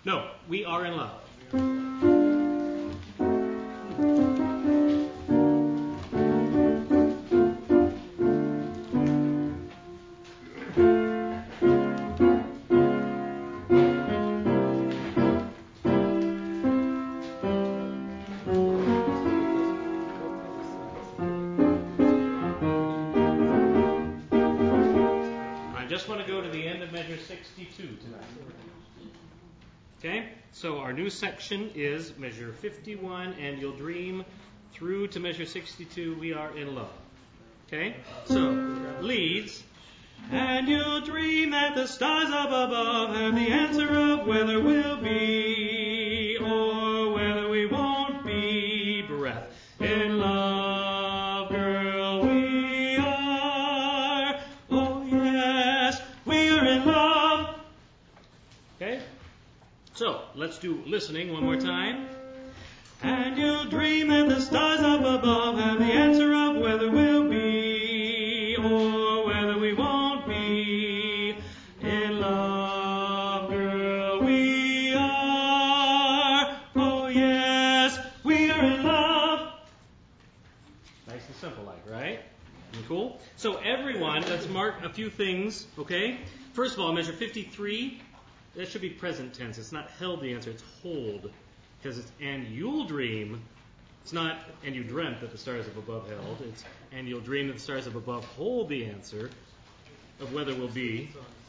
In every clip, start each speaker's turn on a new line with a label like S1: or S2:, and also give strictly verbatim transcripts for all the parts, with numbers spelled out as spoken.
S1: No, we are in love. sixty-two tonight. Okay, so our new section is measure fifty-one, and you'll dream through to measure sixty-two, we are in love. Okay, so leads. And you'll dream that the stars up above have the answer of whether we'll be or whether we won't be. Breath. In love, girl, we are. Oh yes, we are in love. Okay, so let's do listening one more time. And you'll dream that the stars up above have the answer of whether we'll be or whether we won't be. In love, girl, we are. Oh yes, we are in love. Nice and simple like, right? And cool? So everyone, let's mark a few things, okay? First of all, measure fifty-three. That should be present tense. It's not held the answer, it's hold. Because it's and you'll dream. It's not and you dreamt that the stars up above held. It's and you'll dream that the stars up above hold the answer of whether we'll be.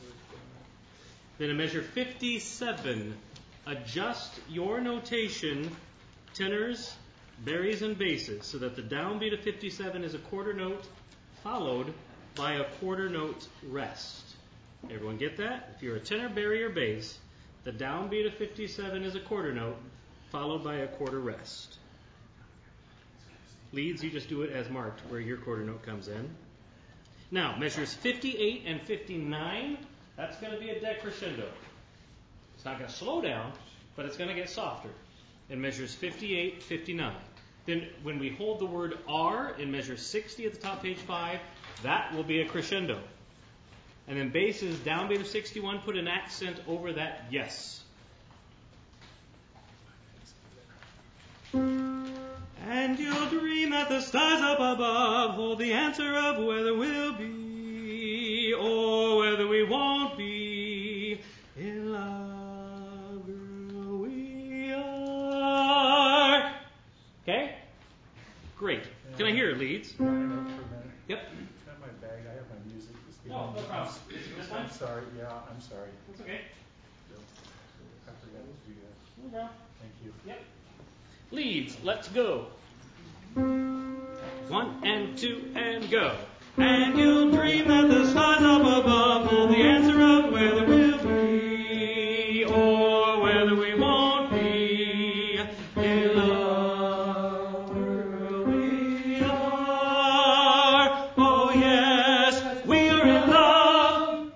S1: Then in measure fifty-seven, adjust your notation, tenors, berries, and basses, so that the downbeat of fifty-seven is a quarter note followed by a quarter note rest. Everyone get that? If you're a tenor, berry, or bass, the downbeat of fifty-seven is a quarter note followed by a quarter rest. Leads, you just do it as marked where your quarter note comes in. Now, measures fifty-eight and fifty-nine, that's going to be a decrescendo. It's not going to slow down, but it's going to get softer in measures fifty-eight, fifty-nine. Then when we hold the word R in measure sixty at the top, page five, that will be a crescendo. And then basses, downbeat of sixty-one, put an accent over that yes. And you'll dream that the stars up above hold the answer of whether we'll be or whether we won't be. In love, girl, we are. Okay? Great. Can I hear it, Leads?
S2: Can I interrupt for a minute?
S1: Yep.
S2: Not my bag. I have my music.
S1: No, no problem. This one?
S2: I'm sorry. Yeah, I'm sorry.
S1: That's okay.
S2: I forgot to do that.
S1: No problem.
S2: Thank you.
S1: Yep. Leads, let's go. One and two and go. And you'll dream that the stars up above hold the answer of whether we'll be or whether we won't be. In love, girl, we are. Oh yes, we are in love.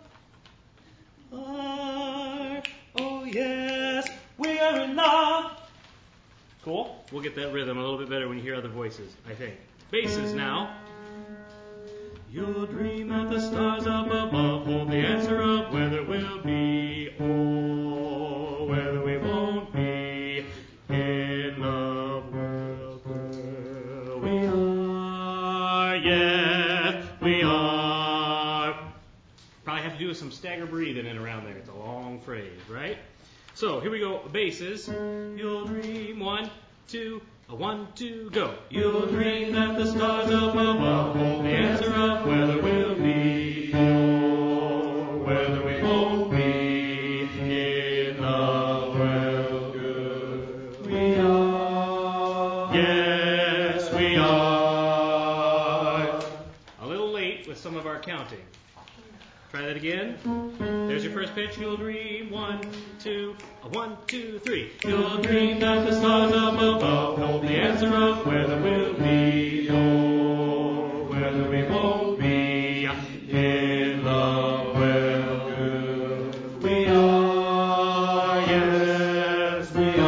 S1: Are. Oh yes, we are in love. Cool? We'll get that rhythm a little bit better when you hear other voices, I think. Basses now. You'll dream that the stars up above hold the answer of whether we'll be or whether we won't be. In love, well, girl, we are. Yes, we are. Probably have to do some stagger breathing in around there. It's a long phrase, right? So here we go. Basses. You'll dream one, two, a one, two, go. You'll dream that the stars up above hold the answer of whether we'll be or whether we won't be. In love, well, good. We are. Yes, we are. A little late with some of our counting. Try that again. There's your first pitch. You'll dream one, two, a one, two, three. You'll dream that the stars up above hold the answer of whether we'll be or whether we won't be. In love, well, good. We are. Yes, we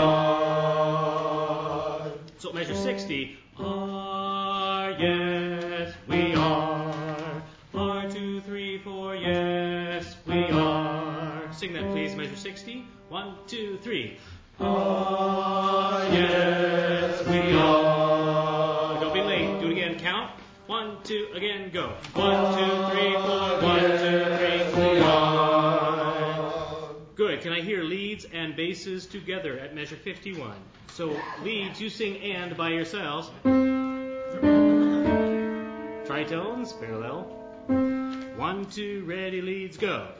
S1: are. So measure sixty. Are. Yes, we are. Are, two, three, four. Yes, we are. Sing that, please. Measure sixty. One, two, three.
S2: Ah, yes, we are.
S1: Don't be late. Do it again. Count. One, two, again, go. One, two, three, four. One, two, three, we are. Good. Can I hear leads and basses together at measure fifty-one? So leads, you sing and by yourselves. Tritones, parallel. One, two, ready, leads, go.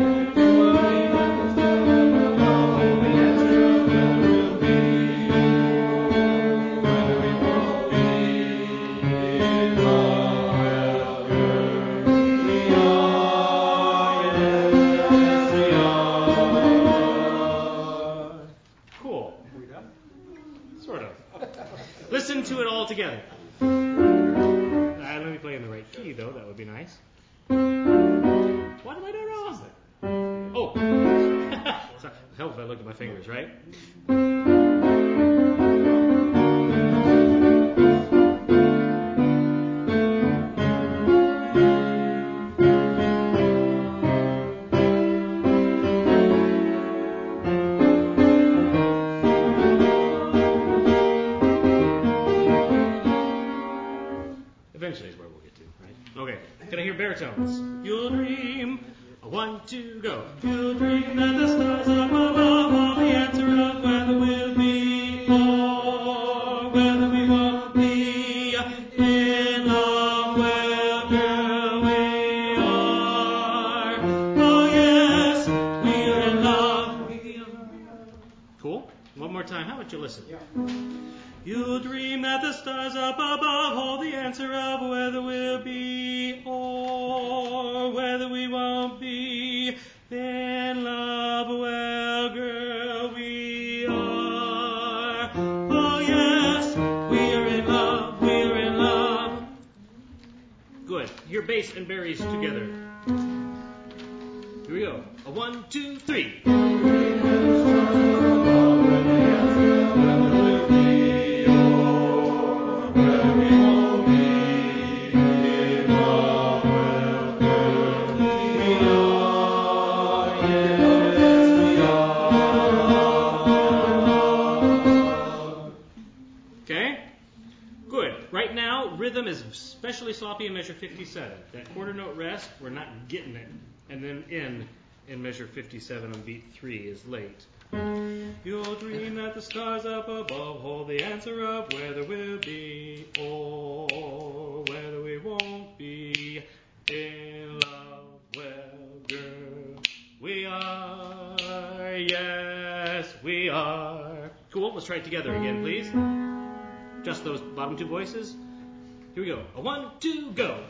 S1: Cool. Sort of. Listen to it all together. Uh, let me play in the right key, though. That would be nice. What am I doing wrong? Oh. Sorry. Help if I look at my fingers, right? Eventually is where we'll get to, right? Okay. Can I hear baritones? You'll dream. One, two, go. You'll dream that the stars up above are the answer of whether we'll be or whether we won't be in love. Well, girl, we are. Oh, yes, we're in love. Cool. One more time. How about you listen? Yeah. You'll dream that the stars up above hold the answer of whether we'll be or whether we won't be in love. Well, girl, we are. Oh, yes, we're in love, we're in love. Good. Your bass and berries together. Here we go. A one, two, three. Rhythm is especially sloppy in measure fifty-seven. That quarter note rest, we're not getting it. And then in, in measure fifty-seven on beat three is late. You'll dream that the stars up above hold the answer of whether we'll be or whether we won't be in love. Well, girl, we are. Yes, we are. Cool. Let's try it together again, please. Just those bottom two voices. Here we go. A one, two, go.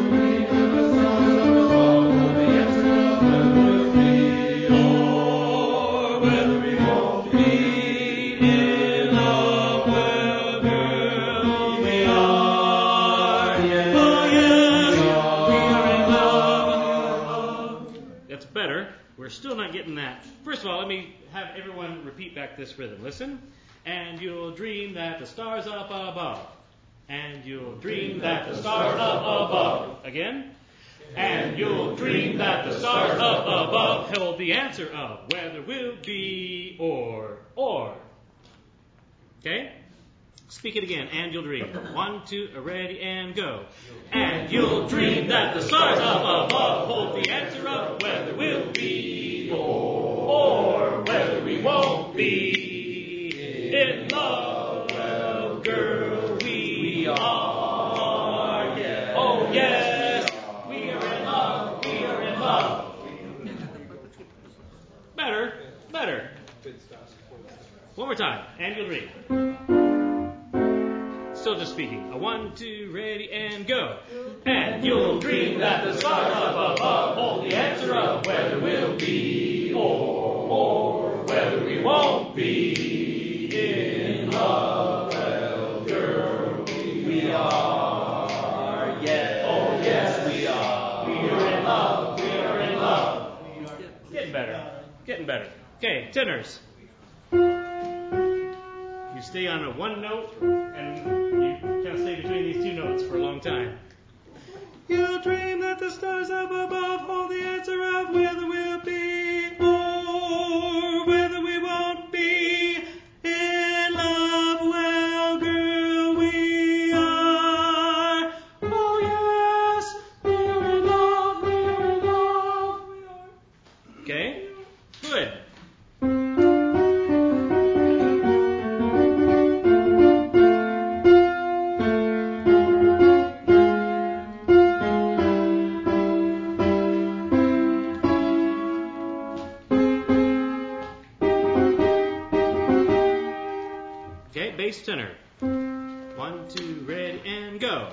S1: That's better. We're still not getting that. First of all, let me have everyone repeat back this rhythm. Listen. And you'll dream that the stars up above. And you'll dream that the stars up above. Again. And you'll dream that the stars up above hold the answer of whether we'll be or, or. Okay? Speak it again. And you'll dream. One, two, ready, and go. And you'll dream that the stars up above hold the answer of whether we'll be or, or whether we won't be in love. Well, girl, we are. Yes. Oh, yes. We are in love. We are in love. Better. Better. One more time. And you'll dream. Still just speaking. A one, two, ready, and go. And you'll dream that the stars up above hold the answer of whether we'll be or, or whether we won't be in love. Well, girl, we are. Yes. Oh, yes, we are. We are in love. We are in love. Getting better. Getting better. Okay, tenors. You stay on a one note and you kind of stay between these two notes for a long time. You'll dream that the stars up above hold the answer of whether we'll be or whether bass tenor. One, two, ready, and go.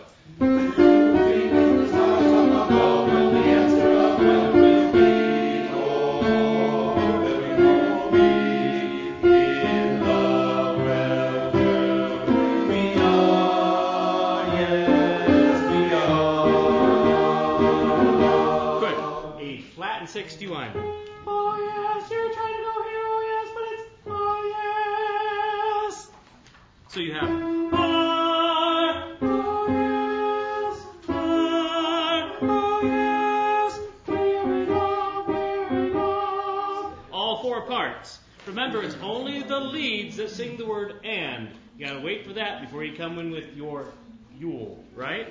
S1: sixty-one. Oh yes, you're trying to go here, oh yes, but it's oh yes. So you have ah, oh yes, ah, oh yes, we're in love, we're in love. All four parts. Remember, it's only the leads that sing the word and. You gotta wait for that before you come in with your Yule, right?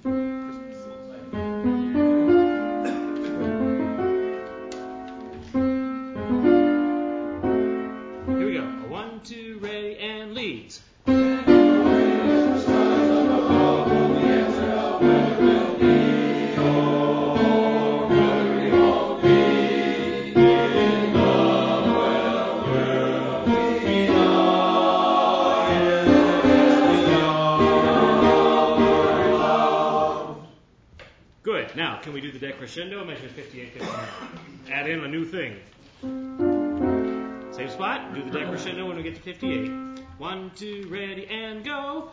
S1: Two, ready, and leads. Good. Now, can we do the decrescendo? Measure fifty-eight, fifty-nine. Add in a new thing. Same spot, do the decrescendo when we get to fifty-eight. One, two, ready, and go.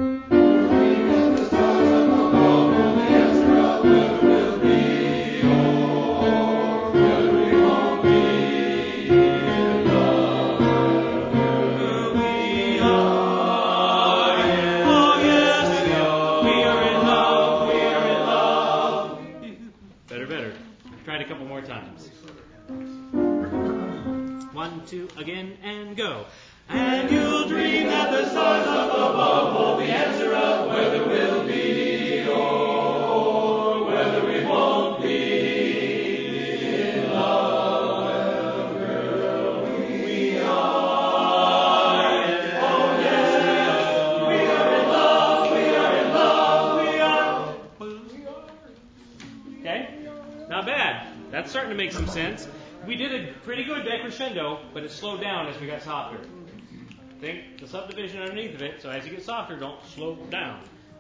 S1: Better, better. Try it a couple more times. One, two, again, and go. And you'll dream that the stars up above hold the answer of whether we'll be or whether we won't be in love. Well, girl, we are. Oh, yes, we are in love, we are in love, we are. Okay? Not bad. That's starting to make some sense. We did a pretty good decrescendo, but it slowed down as we got softer. Think the subdivision underneath of it, so as you get softer, don't slow down.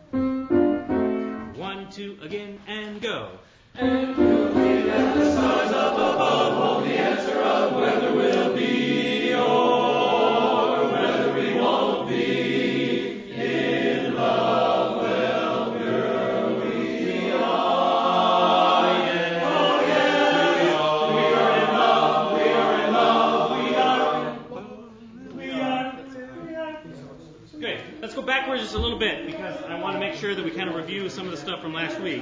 S1: One, two, again, and go. And you'll see that the stars up above hold the answer of whether we'll be or whether we won't be in love. Well, girl, we are. Yeah. Oh, yes, we are. We are in love. We are in love. We are. We are. We are. Good. Let's go backwards just a little bit because I want to make sure that we kind of review some of the stuff from last week.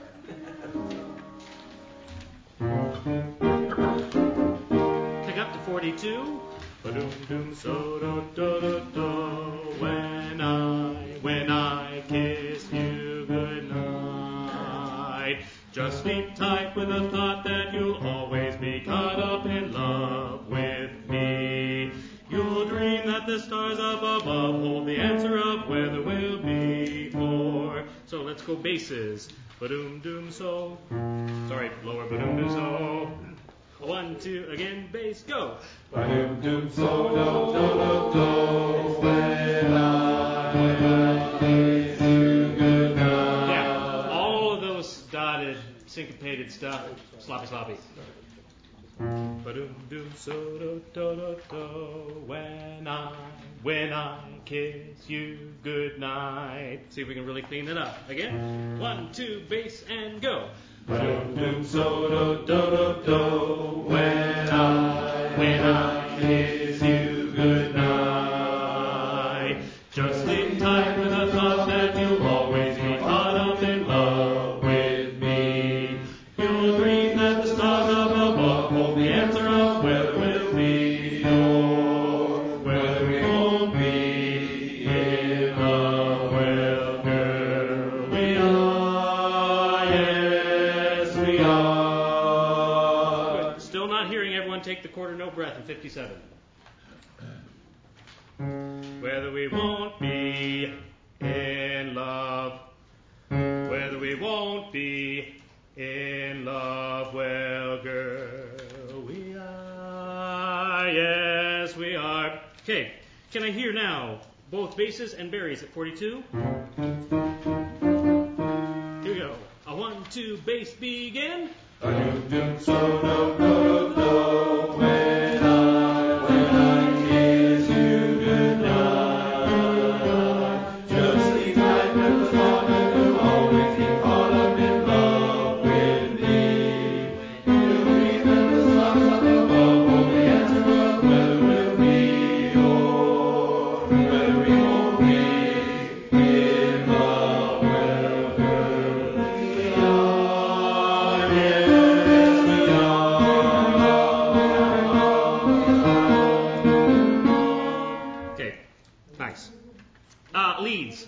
S1: Pick up to forty-two. Ba-doom doom so do do do do. When I when I kiss you goodnight, just sleep tight with the thought that you'll always be caught up in love with me. You'll dream that the stars up above hold the answer of whether we'll be or. So let's go basses. Ba-doom doom so. Sorry, lower ba-doom doom so. One, two, again, bass, go.
S2: Ba-doom doom so do do do do. When I when I kiss you goodnight.
S1: Yeah, all of those dotted, syncopated stuff, sloppy sloppy. Ba-doom doom so do do do do. When I when I kiss you goodnight. See if we can really clean that up. Again, one, two, bass, and go.
S2: Ba-doom doom so do do do do. When I when I kiss you goodnight, just sleep tight with the thought that you'll always be caught up in love with me. You'll dream that the stars up above hold the answer of whether we'll be or whether we won't be in love. Well, girl, we are, yes, we are.
S1: Good. Still not hearing everyone take the quarter note breath in fifty-seven. Whether we won't be in love, whether we won't be in love, well, girl, we are, yes, we are. Okay, can I hear now both basses and berries at forty-two. Here we go. A one, two, bass, begin.
S2: A doom doom so do do do when I when I kiss you goodnight. Just sleep tight with the thought that you'll always be caught up in love with me. You'll dream that the stars up above hold the answer of whether we'll be or whether we won't be in love. Whether we are, yes we are.
S1: Okay, nice. Uh, leads.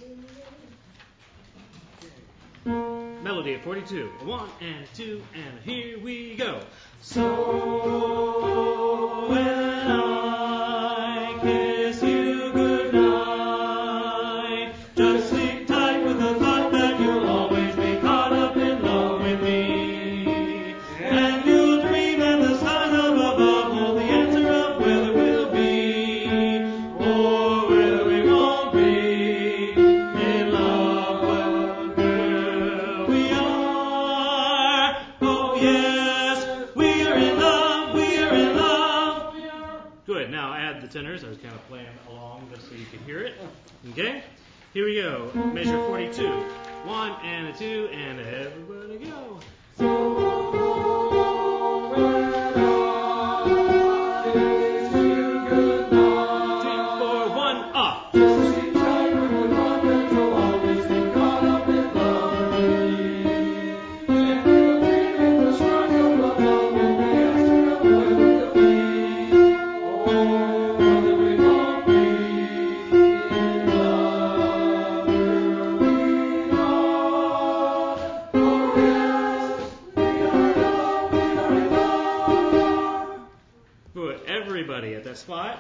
S1: Melody at forty-two. A one and a two and a here we go. So when I kiss you goodnight, just sleep tight with the thought that you'll always be caught up in love with me. And you'll dream that the stars up above hold the answer of whether we'll be or whether we won't be in love. Well, girl, we are. Oh yes, we are in love. We are in love. Good. Now add the tenors. I was kind of playing along just so you could hear it. Okay. Here we go. Measure forty-two. One and a two and everybody go. Three, four, one, up. Good. Everybody at that spot.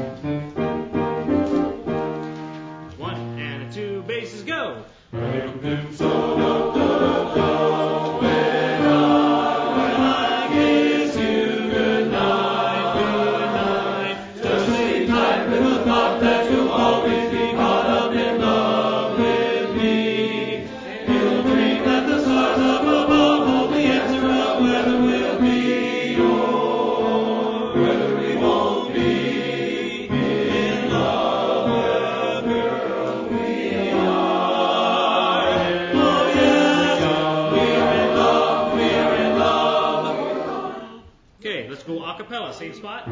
S1: One and a two, basses go.
S2: Doom doom so do do do when I when I kiss you goodnight, goodnight. Just sleep tight with the thought that you'll always be caught up in love with me. You'll dream that the stars up above hold the answer of whether we'll be or whether we won't be in love. Well, girl, we are. Oh yes, we are in love. We are in love.
S1: Okay, let's go a cappella. Same spot. A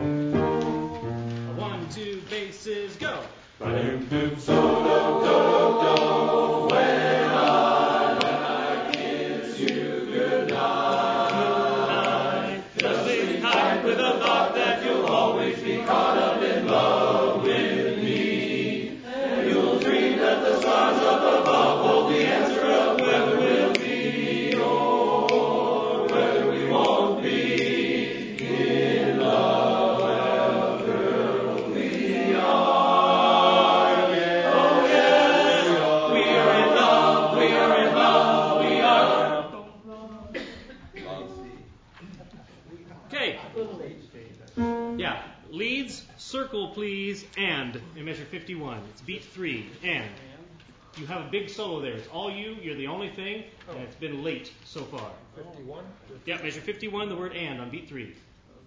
S1: one, two, basses go.
S2: Doom doom so do do do when I when I kiss you goodnight. Just sleep tight with the thought that you'll always be caught up in love with me. And you'll dream that the stars up above hold the answer of whether we'll be or whether we won't be in love. Well, girl, we are. Oh yes, we are in love. We are in love. We are.
S1: Okay. Yeah. Leads, circle please, and in measure fifty-one. It's beat three, and. You have a big solo there. It's all you. You're the only thing, and it's been late so far.
S3: fifty-one?
S1: Yeah, measure fifty-one, the word and on beat three.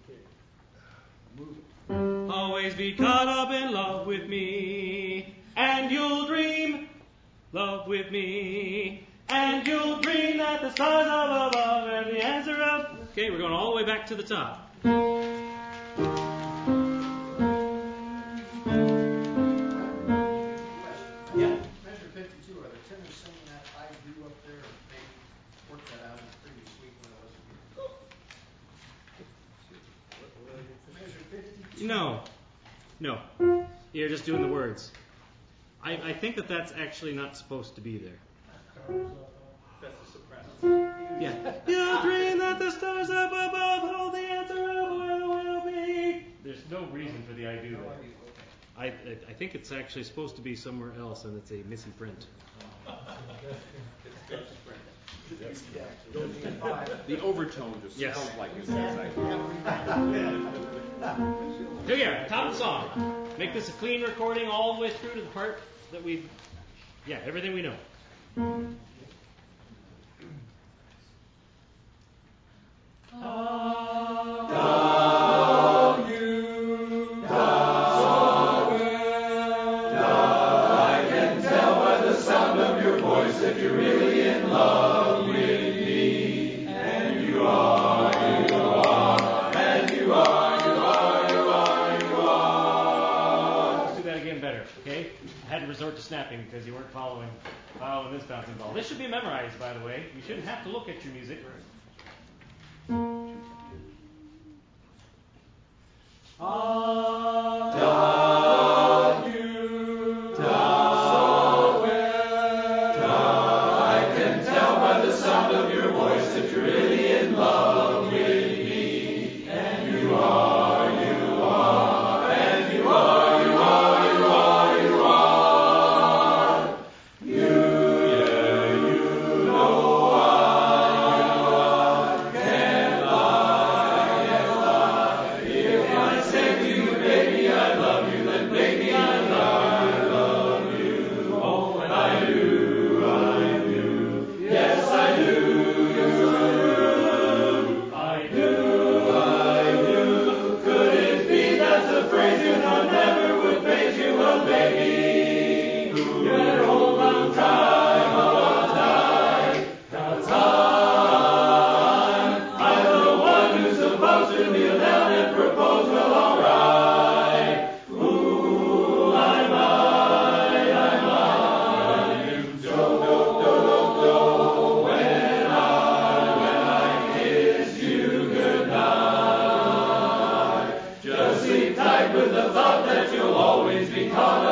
S1: Always be caught up in love with me, and you'll dream love with me, and you'll dream that the stars up above and the answer of. Okay, we're going all the way back to the top. Yeah.
S3: Measure fifty-two, are the tenors singing that I do up there? Or they worked that out in the previous week when I wasn't here? Measure fifty-two.
S1: No, no. You're just doing the words. I, I think that that's actually not supposed to be there.
S3: That's a soprano.
S1: Yeah. You'll dream that the stars up above hold the answer of where we'll be. There's no reason for the I do there. I, I I think it's actually supposed to be somewhere else, and it's a missing print.
S4: The overtone just
S1: Yes.
S4: sounds like it's inside.
S1: Here we are, top of the song. Make this a clean recording all the way through to the part that we, yeah, everything we know.
S2: Down you, down somewhere, down. I can tell by the sound of your voice that you're really in love with me. And you are, you are, and you are, you are, you are, you are.
S1: Let's do that again better, okay? I had to resort to snapping because you weren't following, following this bouncing ball. This should be memorized, by the way. You shouldn't have to look at your music.
S2: Ah, down you, down somewhere, down. I can tell by the sound of your voice that you're really in love with me. And you are, you are, and you are, you are, you are, you are. You, yeah, you know I, you are, can't lie, can't lie. If I say to you, baby, I love you, then baby, I love, I love you. Oh, and I do, I do. Yes, I do, yes, I do. I do, I do. Could it be that's a phrase you know never would praise you, well, baby? You're hold on tight, hold on tight. Now time, I'm the one who's supposed to kneel down and propose, well, all right. Ooh, I might, I might. Do, do, do, do, when I, when I kiss you goodnight. Just sleep tight with the thought that you'll always be caught